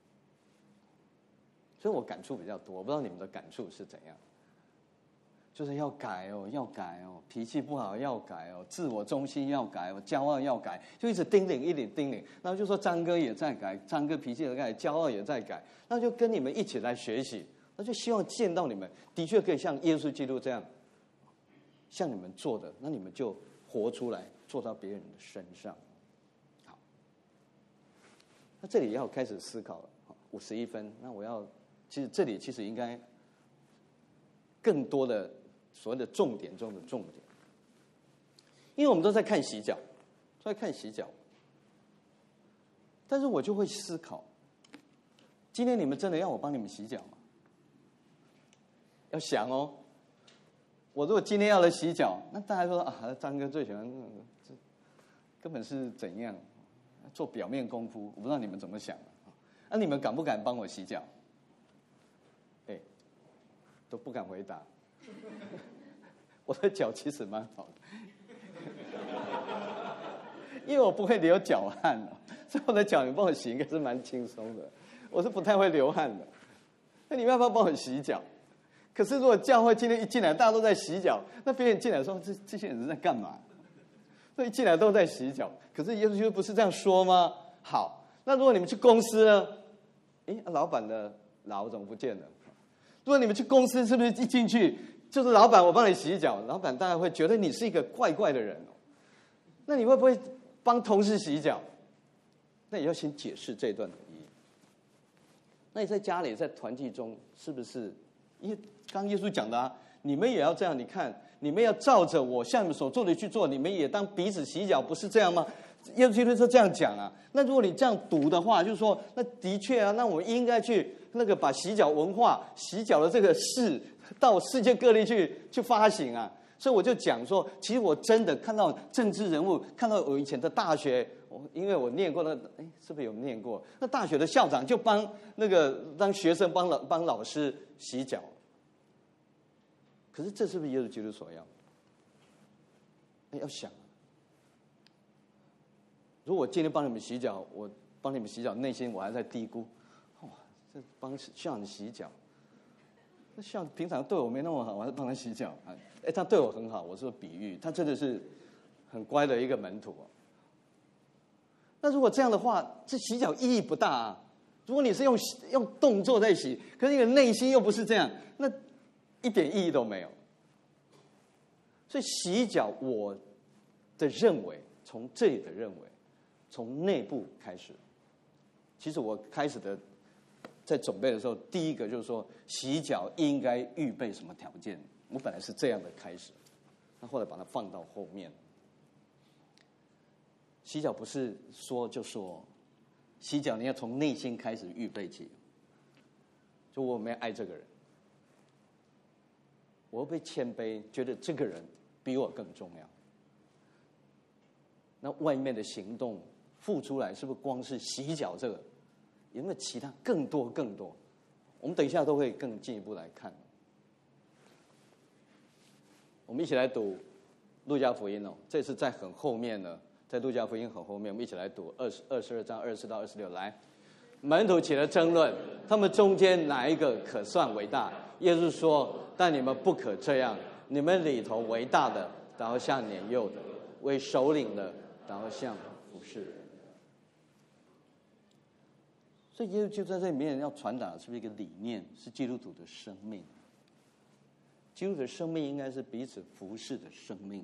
所以我感触比较多，我不知道你们的感触是怎样。就是要改哦，要改哦，脾气不好要改哦，自我中心要改哦，骄傲要改，就一直叮咛，一直叮咛。然后就说张哥也在改，张哥脾气也在改，骄傲也在改，那就跟你们一起来学习，那就希望见到你们的确可以像耶稣基督这样，像你们做的，那你们就活出来，做到别人的身上。好，那这里要开始思考了，五十一分，那我要，其实这里其实应该更多的所谓的重点中的重点，因为我们都在看洗脚，都在看洗脚，但是我就会思考，今天你们真的要我帮你们洗脚吗？要想哦，我如果今天要来洗脚，那大家说啊，张哥最喜欢，这根本是怎样做表面功夫？我不知道你们怎么想的，那、啊、你们敢不敢帮我洗脚？哎， 都不敢回答。我的脚其实蛮好的，因为我不会流脚汗了，所以我的脚你帮我洗应该是蛮轻松的。我是不太会流汗的，那你们要不要帮我洗脚？可是如果教会今天一进来，大家都在洗脚，那别人进来说这这些人是在干嘛？那一进来都在洗脚，可是耶稣基督不是这样说吗？好，那如果你们去公司呢？诶，老板的劳怎么不见了？如果你们去公司，是不是一进去就是老板我帮你洗脚？老板当然会觉得你是一个怪怪的人哦。那你会不会帮同事洗脚？那也要先解释这段的意义。那你在家里，在团契中，是不是？因为刚刚耶稣讲的啊，你们也要这样。你看，你们要照着我向你们所做的去做，你们也当彼此洗脚，不是这样吗？耶稣基督是这样讲啊。那如果你这样读的话，就是说，那的确啊，那我们应该去那个把洗脚文化、洗脚的这个事到世界各地去去发行啊。所以我就讲说，其实我真的看到政治人物，看到我以前的大学，我因为我念过那，哎，是不是有念过？那大学的校长就帮那个当学生帮老帮老师洗脚。可是这是不是耶稣基督所要？哎，要想，如果我今天帮你们洗脚，我帮你们洗脚，内心我还在嘀咕，哇，这帮校长洗脚。那像平常对我没那么好，我还是帮他洗脚。哎，他对我很好，我说比喻，他真的是很乖的一个门徒。那如果这样的话，这洗脚意义不大啊。如果你是用用动作在洗，可是你的内心又不是这样，那一点意义都没有。所以洗脚，我的认为，从这里的认为，从内部开始。其实我开始的。在准备的时候，第一个就是说，洗脚应该预备什么条件？我本来是这样的开始，那后来把它放到后面。洗脚不是说就说，洗脚你要从内心开始预备起。就我没有爱这个人，我会被谦卑，觉得这个人比我更重要。那外面的行动付出来，是不是光是洗脚这个？有没有其他更多更多？我们等一下都会更进一步来看。我们一起来读路加福音哦，这次在很后面呢，在路加福音很后面，我们一起来读二十二十二章二十四到二十六。来，门徒起了争论，他们中间哪一个可算为大？耶稣说：“但你们不可这样，你们里头为大的，倒要像年幼的；为首领的，倒要像服侍人。”所以耶稣就在这里面要传达的是不是一个理念？是基督徒的生命。基督徒的生命应该是彼此服侍的生命。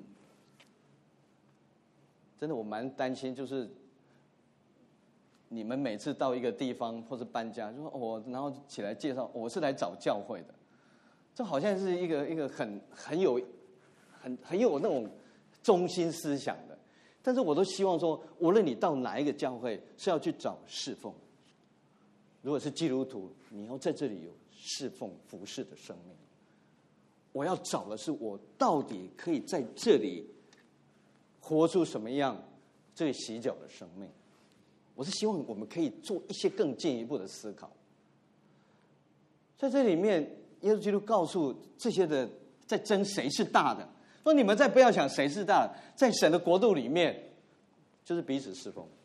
真的，我蛮担心，就是你们每次到一个地方或是搬家，就说我、哦、然后起来介绍，我是来找教会的，这好像是一个一个很很有很很有那种中心思想的。但是我都希望说，无论你到哪一个教会，是要去找侍奉。如果是基督徒，你要在这里有侍奉服侍的生命。我要找的是我到底可以在这里活出什么样这个洗脚的生命。我是希望我们可以做一些更进一步的思考。在这里面，耶稣基督告诉这些的在争谁是大的，说你们再不要想谁是大的，在神的国度里面就是彼此侍奉。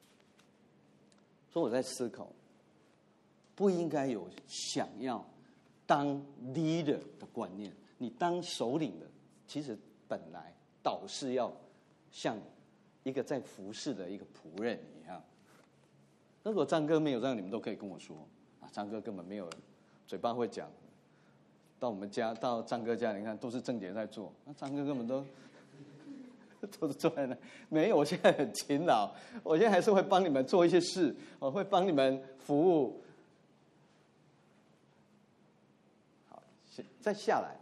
所以我在思考，不应该有想要当 leader 的观念。你当首领的，其实本来导是要像一个在服侍的一个仆人一样。如果张哥没有这样，你们都可以跟我说啊，张哥根本没有嘴巴会讲。到我们家，到张哥家，你看都是正姐在做，那张哥根本都都是坐在那。没有，我现在很勤劳，我现在还是会帮你们做一些事，我会帮你们服务。好，再下来，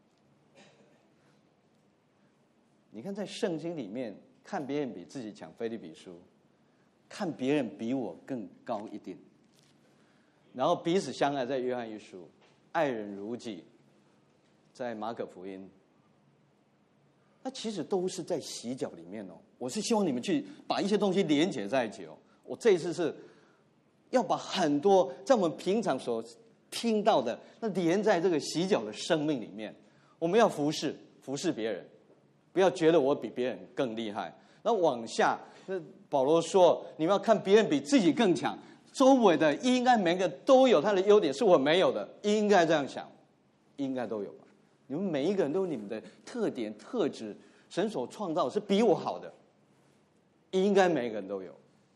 你看在圣经里面，看别人比自己强，腓立比书，看别人比我更高一点，然后彼此相爱，在约翰一书，爱人如己，在马可福音，那其实都是在洗脚里面哦。我是希望你们去把一些东西连结在一起哦。我这一次是要把很多在我们平常所听到的，那连在这个洗脚的生命里面，我们要服侍服侍别人，不要觉得我比别人更厉害。那往下，那保罗说，你们要看别人比自己更强，周围的应该每个都有他的优点，是我没有的，应该这样想，应该都有吧？你们每一个人都有你们的特点特质，神所创造是比我好的，应该每一个人都有。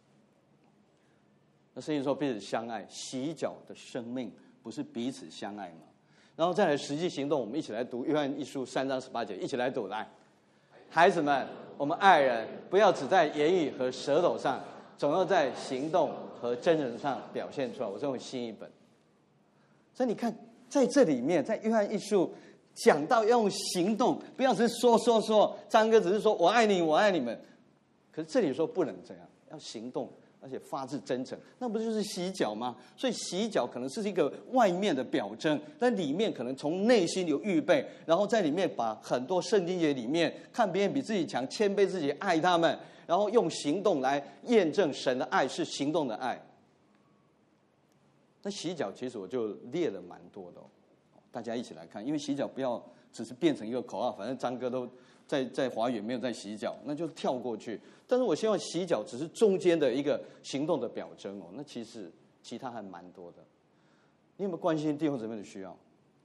那圣经说彼此相爱，洗脚的生命不是彼此相爱吗？然后再来实际行动，我们一起来读约翰一书三章十八节，一起来读来。孩子们，我们爱人不要只在言语和舌头上，总要在行动和真人上表现出来。我是用新译本。所以你看，在这里面，在约翰一书讲到要用行动，不要只是说说说。张哥只是说我爱你，我爱你们，可是这里说不能这样，要行动。而且发自真诚，那不就是洗脚吗？所以洗脚可能是一个外面的表征，但里面可能从内心有预备，然后在里面把很多圣经节里面看别人比自己强，谦卑自己，爱他们，然后用行动来验证神的爱是行动的爱。那洗脚其实我就列了蛮多的、哦，大家一起来看，因为洗脚不要只是变成一个口号，反正张哥都在在华语没有在洗脚，那就跳过去。但是我希望洗脚只是中间的一个行动的表征哦，那其实其他还蛮多的。你有没有关心弟兄姊妹的需要？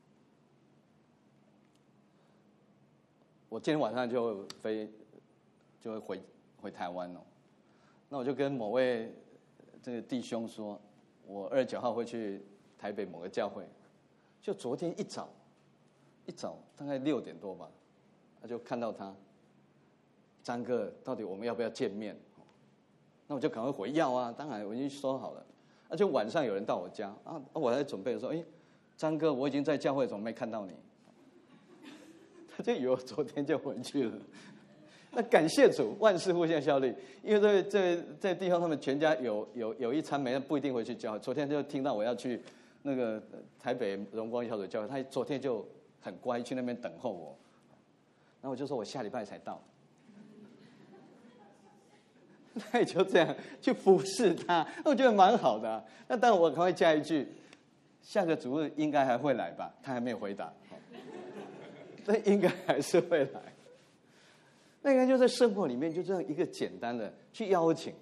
我今天晚上就飞，就会回回台湾哦。那我就跟某位这个弟兄说，我二十九号会去台北某个教会。就昨天一早，一早大概六点多吧，他就看到他。张哥，到底我们要不要见面？那我就赶快回要啊，当然我已经说好了。而且晚上有人到我家啊，我在准备的时候，哎，张哥，我已经在教会，怎么没看到你？他就以为我昨天就回去了。那感谢主，万事互相效力，因为这这这地方他们全家有有有一餐没，不一定回去教会。昨天就听到我要去那个台北荣光小组教会，他昨天就很乖去那边等候我。然后我就说我下礼拜才到。那也就这样去服侍他，我觉得蛮好的、啊。那当然我赶快加一句，下个主日应该还会来吧？他还没有回答，这应该还是会来。那应该就在生活里面就这样一个简单的去邀请。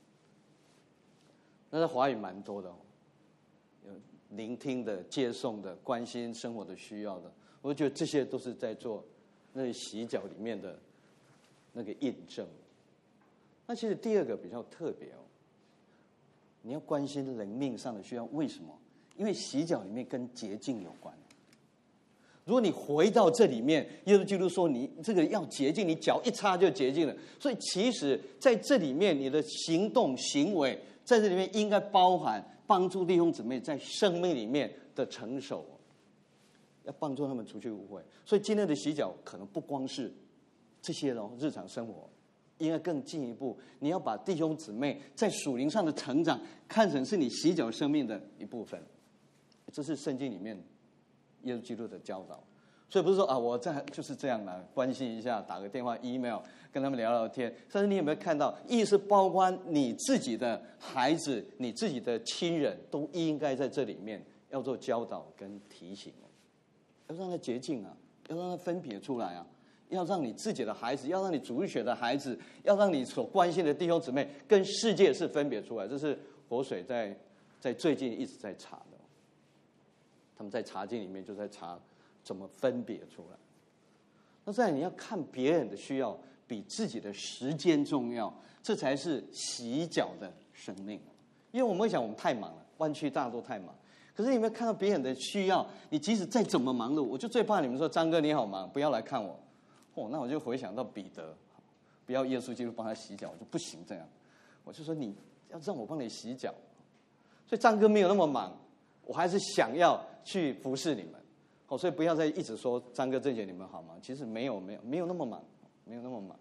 那在华语蛮多的、哦，有聆听的、接送的、关心生活的需要的，我觉得这些都是在做那洗脚里面的那个印证。那其实第二个比较特别哦，你要关心灵命上的需要，为什么？因为洗脚里面跟洁净有关。如果你回到这里面，耶稣基督说你这个要洁净，你脚一擦就洁净了。所以其实在这里面，你的行动行为在这里面应该包含帮助弟兄姊妹在生命里面的成熟，要帮助他们除去污秽。所以今天的洗脚可能不光是这些咯，日常生活。应该更进一步，你要把弟兄姊妹在属灵上的成长看成是你洗脚生命的一部分，这是圣经里面耶稣基督的教导。所以不是说啊，我在就是这样啦，关心一下，打个电话 email 跟他们聊聊天。但是你有没有看到，意思包括你自己的孩子、你自己的亲人，都应该在这里面要做教导跟提醒，要让他洁净啊，要让他分别出来啊。要让你自己的孩子，要让你主日学的孩子，要让你所关心的弟兄姊妹跟世界是分别出来。这是活水在在最近一直在查的，他们在查经里面就在查怎么分别出来。那再来你要看别人的需要比自己的时间重要，这才是洗脚的生命。因为我们会想我们太忙了，湾区大家都太忙。可是你有没有看到别人的需要？你即使再怎么忙碌，我就最怕你们说张哥你好忙，不要来看我。哦，那我就回想到彼得，不要耶稣基督帮他洗脚，我就不行这样。我就说你要让我帮你洗脚，所以张哥没有那么忙，我还是想要去服侍你们。哦，所以不要再一直说张哥、郑姐你们好忙，其实没有没有没有那么忙，没有那么忙，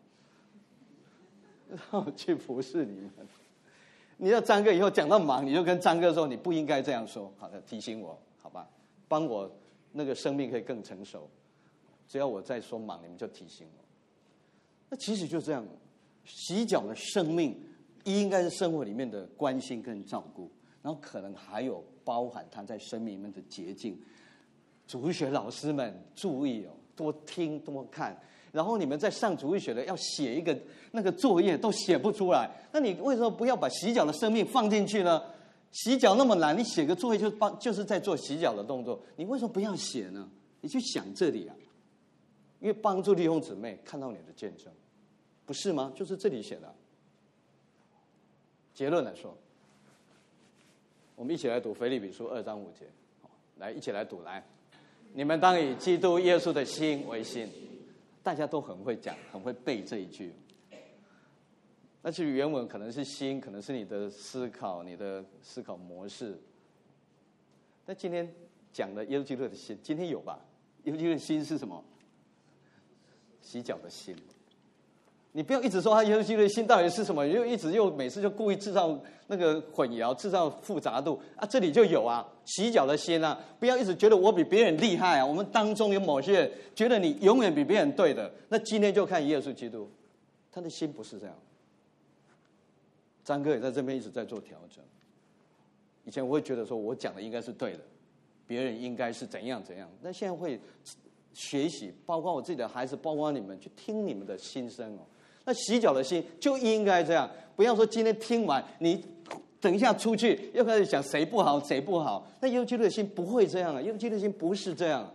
让我去服侍你们。你要张哥以后讲到忙，你就跟张哥说你不应该这样说，好的，提醒我，好吧，帮我那个生命可以更成熟。只要我在说忙，你们就提醒我。那其实就这样，洗脚的生命应该是生活里面的关心跟照顾。 然后可能还有包含他在生命里面的捷径。主日学老师们注意哦，多听多看。然后你们在上主日学的要写一个那个作业都写不出来，那你为什么不要把洗脚的生命放进去呢？洗脚那么难，你写个作业就帮就是在做洗脚的动作，你为什么不要写呢？你去想这里啊，因为帮助弟兄姊妹看到你的见证，不是吗？就是这里写的。结论来说，我们一起来读腓立比书二章五节，来一起来读，来，你们当以基督耶稣的心为心。大家都很会讲，很会背这一句。那其实原文可能是心，可能是你的思考，你的思考模式。但今天讲的耶稣基督的心，今天有吧？耶稣基督的心是什么？洗脚的心。你不要一直说他耶稣基督的心到底是什么，又一直又每次就故意制造那个混淆，制造复杂度啊！这里就有啊，洗脚的心啊！不要一直觉得我比别人厉害啊！我们当中有某些人觉得你永远比别人对的，那今天就看耶稣基督，他的心不是这样。张哥也在这边一直在做调整。以前我会觉得说我讲的应该是对的，别人应该是怎样怎样，但现在会学习，包括我自己的孩子，包括你们，去听你们的心声哦。那洗脚的心就应该这样，不要说今天听完，你等一下出去又开始想谁不好谁不好。那耶稣基督的心不会这样啊，耶稣基督的心不是这样。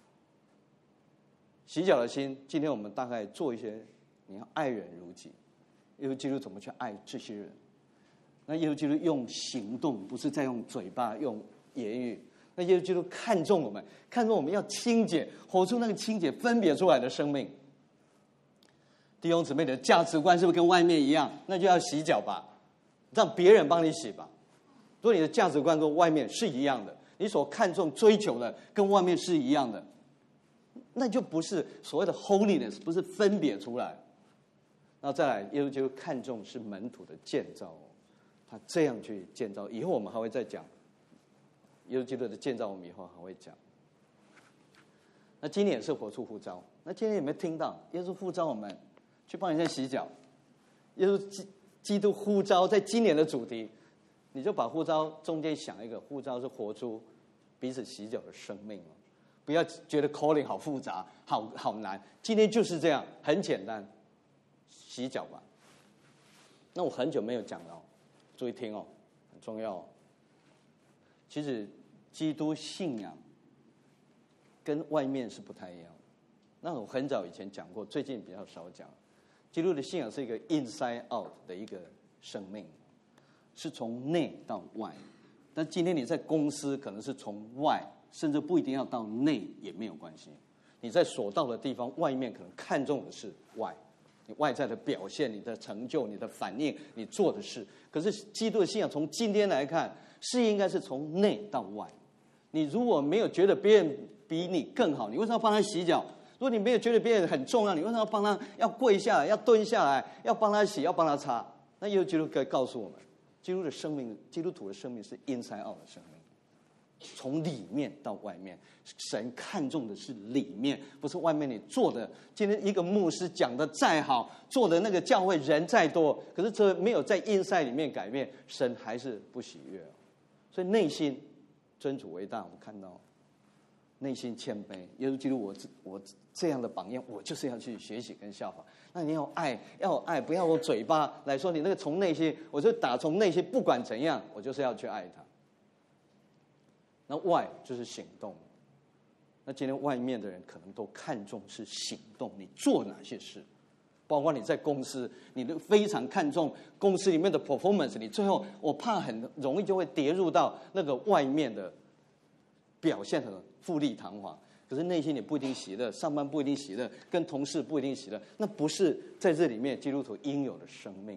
洗脚的心，今天我们大概做一些，你要爱人如己。耶稣基督怎么去爱这些人？那耶稣基督用行动，不是在用嘴巴用言语。那耶稣基督看重我们，看重我们要清洁，活出那个清洁分别出来的生命。弟兄姊妹的价值观是不是跟外面一样？那就要洗脚吧，让别人帮你洗吧。如果你的价值观跟外面是一样的，你所看重追求的跟外面是一样的，那就不是所谓的 holiness， 不是分别出来。然后再来，耶稣基督看重是门徒的建造，他这样去建造。以后我们还会再讲耶稣基督的建造，我们以后还会讲。那今年也是活出呼召。那今天有没有听到耶稣呼召我们去帮人家洗脚？耶稣基基督呼召在今年的主题，你就把呼召中间想一个，呼召是活出彼此洗脚的生命哦。不要觉得 calling 好复杂，好好难。今天就是这样，很简单，洗脚吧。那我很久没有讲了哦，注意听哦，很重要哦。其实基督信仰跟外面是不太一样的。那我很早以前讲过，最近比较少讲。基督的信仰是一个 inside out 的一个生命，是从内到外。但今天你在公司可能是从外，甚至不一定要到内也没有关系。你在所到的地方，外面可能看重的是外，你外在的表现、你的成就、你的反应、你做的事。可是基督的信仰从今天来看，是应该是从内到外。你如果没有觉得别人比你更好，你为什么要帮他洗脚？如果你没有觉得别人很重要，你为什么要帮他？要跪下来，要蹲下来，要帮他洗，要帮他擦？那耶稣基督可以告诉我们，基督的生命，基督徒的生命是 inside out 的生命，从里面到外面。神看重的是里面，不是外面你做的。今天一个牧师讲的再好，做的那个教会人再多，可是这没有在 inside 里面改变，神还是不喜悦。所以内心尊主为大，我们看到内心谦卑。耶稣基督我我这样的榜样，我就是要去学习跟效法。那你要爱，要有爱，不要用嘴巴来说。你那个从内心，我就打从内心，不管怎样，我就是要去爱他。那外就是行动。那今天外面的人可能都看重是行动，你做哪些事，包括你在公司，你都非常看重公司里面的 performance， 你最后我怕很容易就会跌入到那个外面的表现很富丽堂皇，可是内心你不一定喜乐，上班不一定喜乐，跟同事不一定喜乐，那不是在这里面基督徒应有的生命。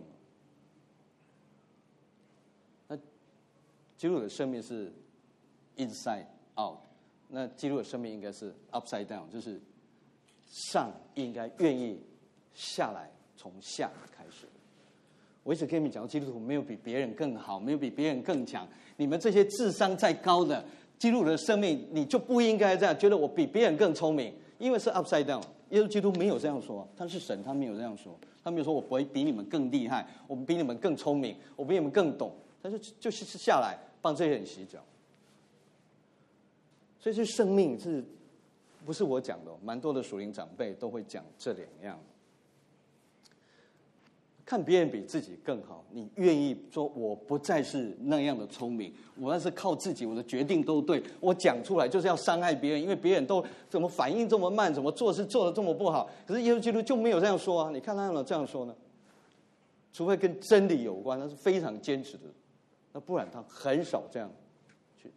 那基督徒的生命是 inside out， 那基督的生命应该是 upside down， 就是上应该愿意下来，从下开始。我一直跟你们讲，基督徒没有比别人更好，没有比别人更强。你们这些智商再高的基督徒的生命，你就不应该这样觉得我比别人更聪明，因为是 upside down。耶稣基督没有这样说，他是神，他没有这样说，他没有说我不会比你们更厉害，我比你们更聪明，我比你们更懂。 他就就是下来帮这些人洗脚。所以这生命是不是我讲的？蛮多的属灵长辈都会讲这两样。看别人比自己更好，你愿意说我不再是那样的聪明，我要是靠自己，我的决定都对，我讲出来就是要伤害别人，因为别人都怎么反应这么慢，怎么做事做得这么不好。可是耶稣基督就没有这样说啊！你看他有没有这样说呢？除非跟真理有关，他是非常坚持的，那不然他很少这样去。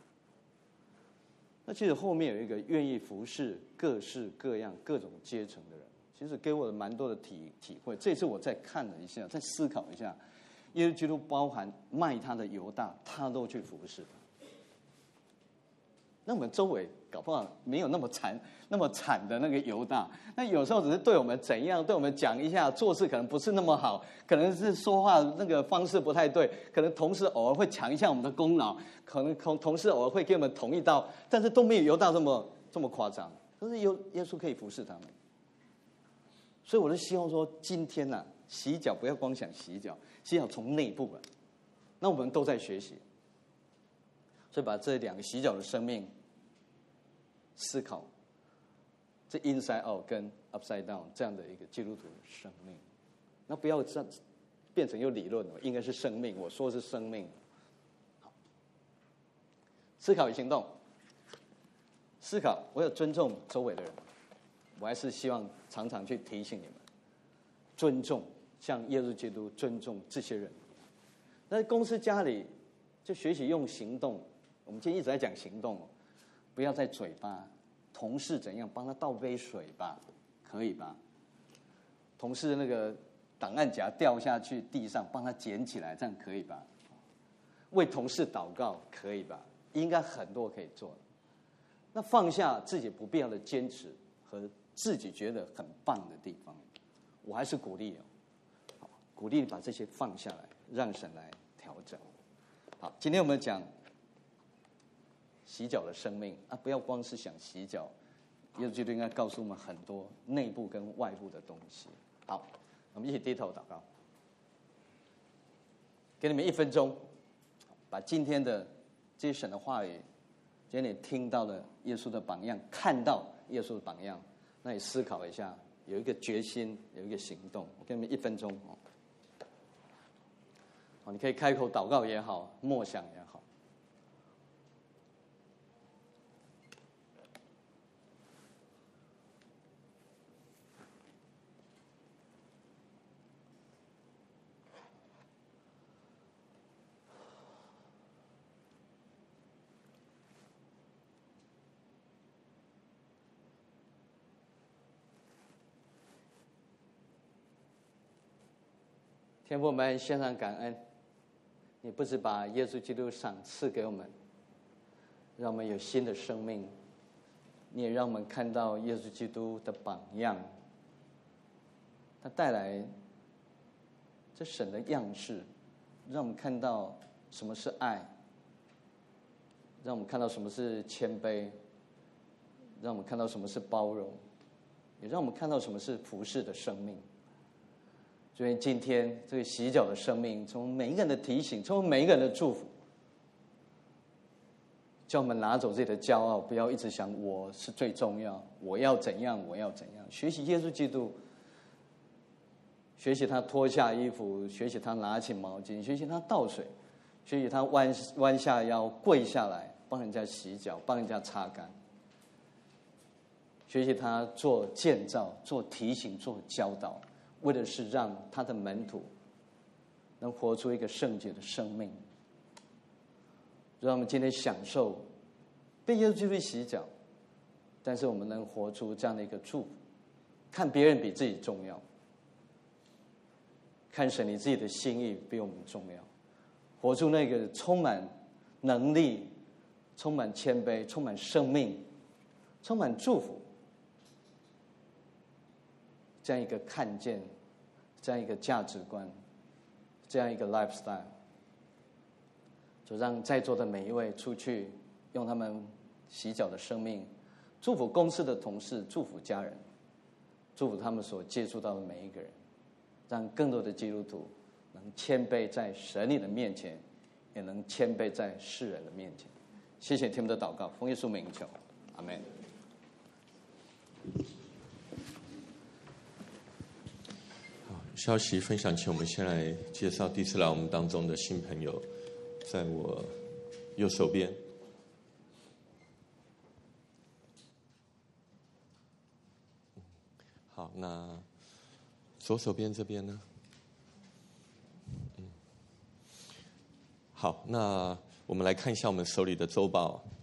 那其实后面有一个愿意服侍各式各样各种阶层的人。其实给我的蛮多的体体会，这次我再看了一下，再思考一下，耶稣基督包含卖他的犹大，他都去服侍他。那我们周围搞不好没有那么惨、那么惨的那个犹大，那有时候只是对我们怎样，对我们讲一下，做事可能不是那么好，可能是说话那个方式不太对，可能同事偶尔会抢一下我们的功劳，可能同同事偶尔会给我们同一道，但是都没有犹大这么这么夸张。可是耶耶稣可以服侍他们。所以我就希望说，今天呐、啊，洗脚不要光想洗脚，洗脚从内部了。那我们都在学习，所以把这两个洗脚的生命思考，这 inside out 跟 upside down 这样的一个基督徒的生命，那不要这样变成有理论了，应该是生命。我说是生命。好，思考与行动。思考，我有尊重周围的人。我还是希望常常去提醒你们，尊重，像耶稣基督尊重这些人。那在公司家里，就学习用行动。我们今天一直在讲行动，不要在嘴巴。同事怎样，帮他倒杯水吧，可以吧？同事那个档案夹掉下去地上，帮他捡起来，这样可以吧？为同事祷告，可以吧？应该很多可以做的。那放下自己不必要的坚持和自己觉得很棒的地方，我还是鼓励哦，鼓励你把这些放下来，让神来调整。好，今天我们讲洗脚的生命啊，不要光是想洗脚，耶稣基督应该告诉我们很多内部跟外部的东西。好，我们一起低头祷告，给你们一分钟，把今天的这些神的话语，今天你听到了耶稣的榜样，看到耶稣的榜样。那你思考一下，有一个决心，有一个行动。我给你们一分钟哦，你可以开口祷告也好，默想也好。天父，我们献上感恩，你不只把耶稣基督赏赐给我们，让我们有新的生命，你也让我们看到耶稣基督的榜样，他带来这神的样式，让我们看到什么是爱，让我们看到什么是谦卑，让我们看到什么是包容，也让我们看到什么是服侍的生命。所以今天这个洗脚的生命，从每一个人的提醒，从每一个人的祝福，叫我们拿走自己的骄傲，不要一直想我是最重要，我要怎样，我要怎样。学习耶稣基督，学习他脱下衣服，学习他拿起毛巾，学习他倒水，学习他弯弯下腰跪下来帮人家洗脚，帮人家擦干，学习他做建造，做提醒，做教导。为的是让他的门徒能活出一个圣洁的生命，让我们今天享受被耶稣基督洗脚，但是我们能活出这样的一个祝福，看别人比自己重要，看神你自己的心意比我们重要，活出那个充满能力、充满谦卑、充满生命、充满祝福这样一个看见，这样一个价值观，这样一个 lifestyle， 就让在座的每一位出去用他们洗脚的生命，祝福公司的同事，祝福家人，祝福他们所接触到的每一个人，让更多的基督徒能谦卑在神你的面前， 也能谦卑在世人的面前。谢谢听我们的祷告，奉耶稣名求，阿们。 好，消息分享前，我们先来介绍第一次来我们当中的新朋友，在我右手边。好，那左手边这边呢？嗯，好，那我们来看一下我们手里的周报。